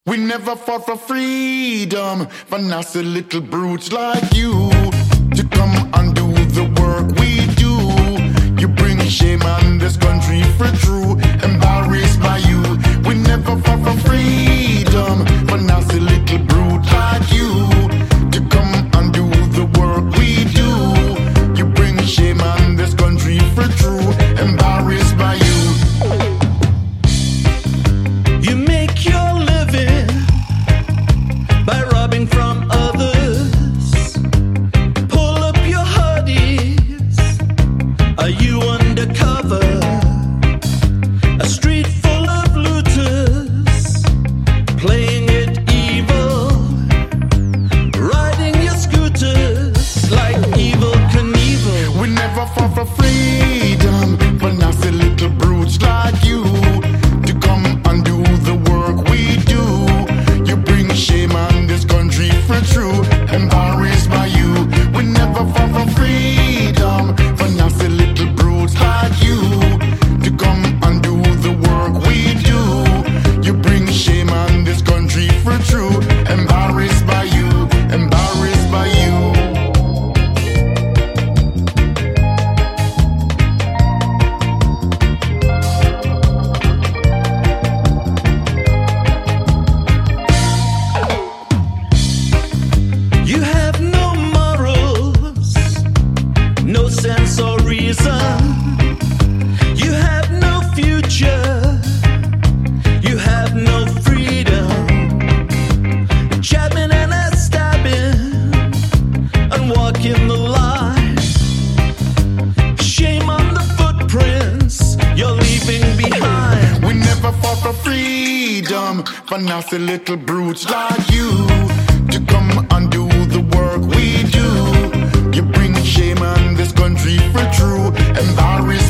We never fought for freedom, for nasty little brutes like you to come and do the work we do. You bring shame on this country for true, embarrassed by you. We never fought for freedom, for nasty little brute like you to come and do the work we do. You bring shame on this country for true, embarrassed by you. You make your living by robbing from others. Pull up your hoodies. Are you undercover? A street full of looters, playing it evil, riding your scooters like Evel Knievel. We never fought for freedom, for nasty little brutes like you to come and do the work we do. You bring shame on this country for true, embarrassed by you. We never fought for freedom, for nasty little brutes like you to come and do the work we do. You bring shame on this country for true, embarrassed by you, embarrassed by you. You have no morals, no sense or reason. You have no future. You have no freedom. Jabbing and a stabbing and walking the line. Shame on the footprints you're leaving behind. We never fought for freedom, for nasty little brutes like you to come and do the work we do. You bring shame on this country for true, embarrassed